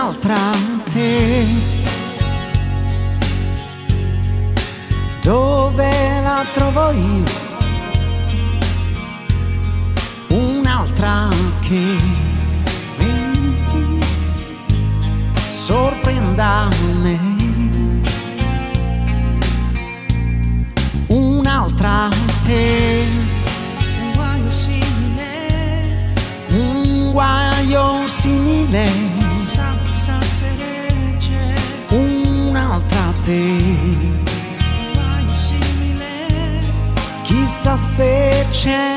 un'altra te. Dove la trovo io? Un'altra che mi sorprenda me. Un'altra te. Un guaio simile, Un guaio simile. sa chissà se regge. Un'altra te. Chissà se c'è.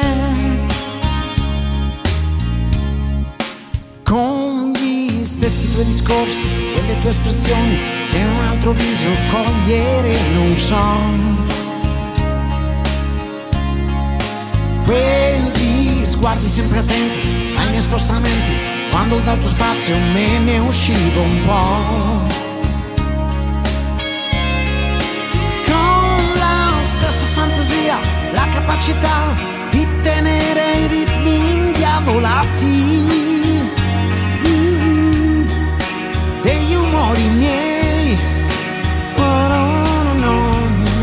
Con gli stessi tuoi discorsi e le tue espressioni che un altro viso cogliere non so. Quegli sguardi sempre attenti ai miei spostamenti, quando dal tuo spazio me ne uscivo un po'. Stessa fantasia, la capacità di tenere i ritmi indiavolati degli umori miei. Oh, no, no.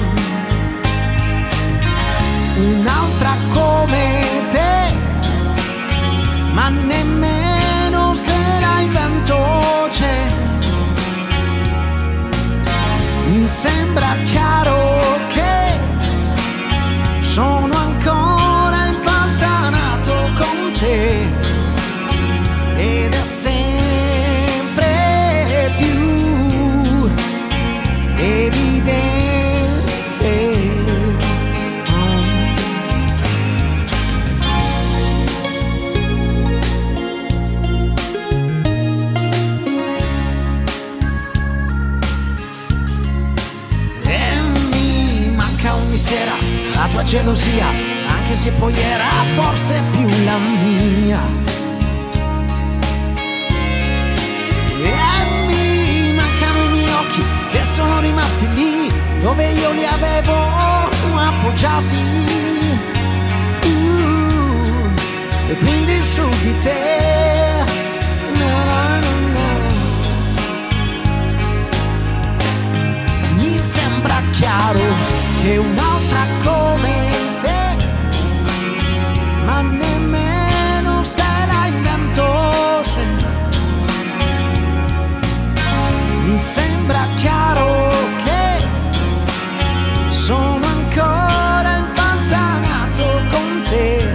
Un'altra come te, ma nemmeno se la invento c'è. Mi sembra chiaro che sono ancora impantanato con te ed è sempre più evidente. E mi manca ogni sera la tua gelosia, anche se poi era forse più la mia. E mi mancano i miei occhi che sono rimasti lì dove io li avevo appoggiati. E quindi su di te. No, no, no. Mi sembra chiaro che un'altra come te, ma nemmeno se la invento se. Mi sembra chiaro che sono ancora impantanato con te.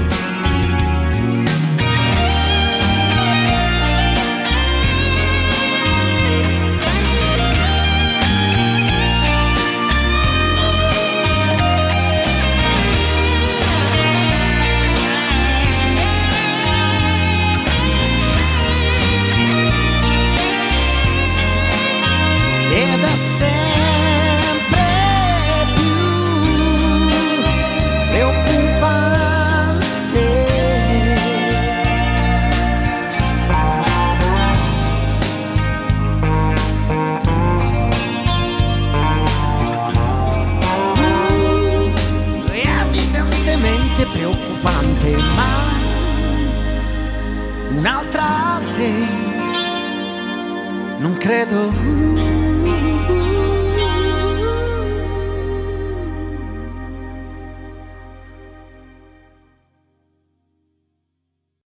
Ed è sempre più preoccupante. Evidentemente preoccupante, ma un'altra te non credo.